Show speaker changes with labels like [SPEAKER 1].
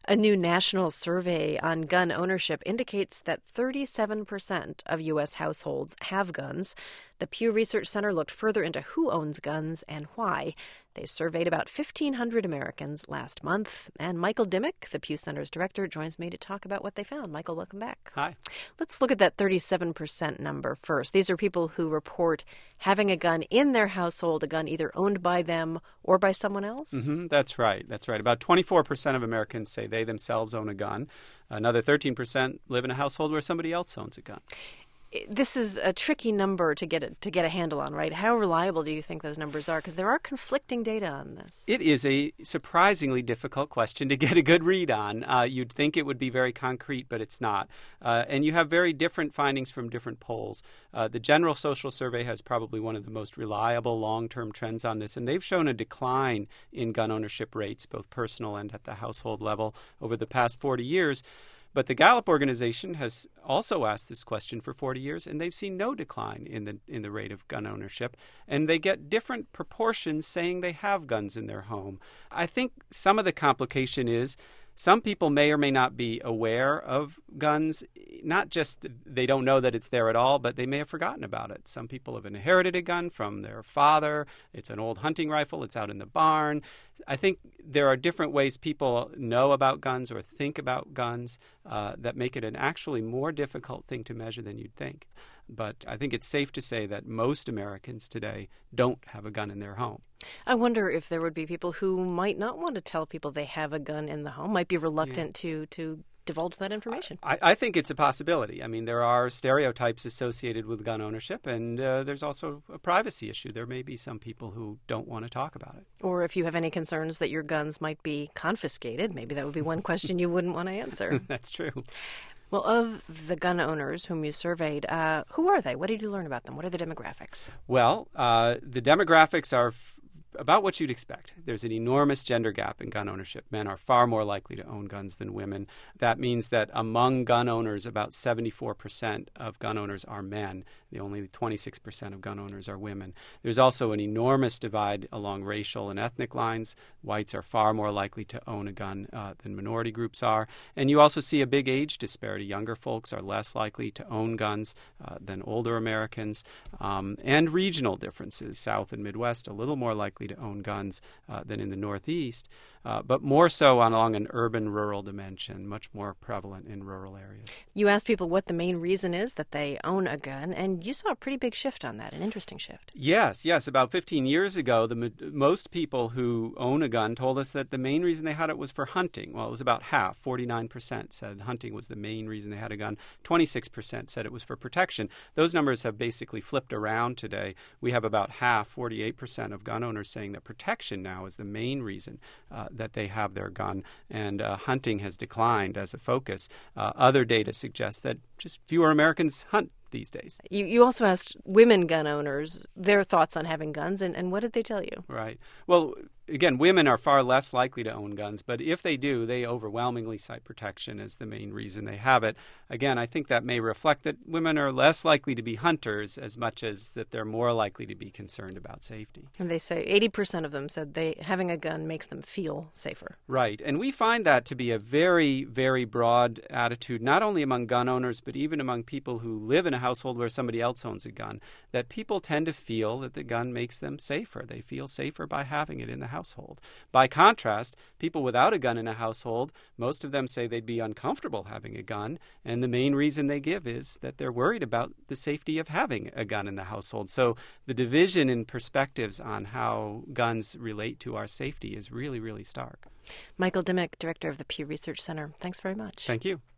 [SPEAKER 1] A new national survey on gun ownership indicates that 37% of U.S. households have guns. The Pew Research Center looked further into who owns guns and why. They surveyed about 1,500 Americans last month. And Michael Dimick, the Pew Center's director, joins me to talk about what they found. Michael, welcome back.
[SPEAKER 2] Hi.
[SPEAKER 1] Let's look at that 37% number first. These are people who report having a gun in their household, a gun either owned by them or by someone else?
[SPEAKER 2] That's right. About 24% of Americans say they themselves own a gun. Another 13% live in a household where somebody else owns a gun.
[SPEAKER 1] This is a tricky number to get a handle on, right? How reliable do you think those numbers are? Because there are conflicting data on this.
[SPEAKER 2] It is a surprisingly difficult question to get a good read on. You'd think it would be very concrete, but it's not. And you have very different findings from different polls. The General Social Survey has probably one of the most reliable long-term trends on this, and they've shown a decline in gun ownership rates, both personal and at the household level, over the past 40 years. But the Gallup organization has also asked this question for 40 years, and they've seen no decline in the rate of gun ownership. And they get different proportions saying they have guns in their home. I think some of the complication is some people may or may not be aware of guns, not just they don't know that it's there at all, but they may have forgotten about it. Some people have inherited a gun from their father. It's an old hunting rifle. It's out in the barn. I think there are different ways people know about guns or think about guns that make it an actually more difficult thing to measure than you'd think. But I think it's safe to say that most Americans today don't have a gun in their home.
[SPEAKER 1] I wonder if there would be people who might not want to tell people they have a gun in the home, might be reluctant to divulge that information.
[SPEAKER 2] I think it's a possibility. I mean, there are stereotypes associated with gun ownership, and there's also a privacy issue. There may be some people who don't want to talk about it.
[SPEAKER 1] Or if you have any concerns that your guns might be confiscated, maybe that would be one question you wouldn't want to answer.
[SPEAKER 2] That's true.
[SPEAKER 1] Well, of the gun owners whom you surveyed, who are they? What did you learn about them? What are the demographics?
[SPEAKER 2] Well, the demographics are about what you'd expect. There's an enormous gender gap in gun ownership. Men are far more likely to own guns than women. That means that among gun owners, about 74% of gun owners are men. Only 26% of gun owners are women. There's also an enormous divide along racial and ethnic lines. Whites are far more likely to own a gun than minority groups are. And you also see a big age disparity. Younger folks are less likely to own guns than older Americans. And regional differences. South and Midwest, a little more likely to own guns than in the Northeast, but more so along an urban-rural dimension, much more prevalent in rural areas.
[SPEAKER 1] You asked people what the main reason is that they own a gun, and you saw a pretty big shift on that, an interesting shift.
[SPEAKER 2] Yes. About 15 years ago, most people who own a gun told us that the main reason they had it was for hunting. Well, it was about half. 49% said hunting was the main reason they had a gun. 26% said it was for protection. Those numbers have basically flipped around today. We have about half, 48% of gun owners saying that protection now is the main reason that they have their gun, and hunting has declined as a focus. Other data suggests that just fewer Americans hunt these days.
[SPEAKER 1] You also asked women gun owners their thoughts on having guns, and what did they tell you?
[SPEAKER 2] Right. Well, again, women are far less likely to own guns, but if they do, they overwhelmingly cite protection as the main reason they have it. Again, I think that may reflect that women are less likely to be hunters as much as that they're more likely to be concerned about safety.
[SPEAKER 1] And they say 80% of them said having a gun makes them feel safer.
[SPEAKER 2] Right. And we find that to be a very, very broad attitude, not only among gun owners, but even among people who live in a household where somebody else owns a gun, that people tend to feel that the gun makes them safer. They feel safer by having it in the household. By contrast, people without a gun in a household, most of them say they'd be uncomfortable having a gun, and the main reason they give is that they're worried about the safety of having a gun in the household. So the division in perspectives on how guns relate to our safety is really, really stark.
[SPEAKER 1] Michael Dimick, director of the Pew Research Center, thanks very much.
[SPEAKER 2] Thank you.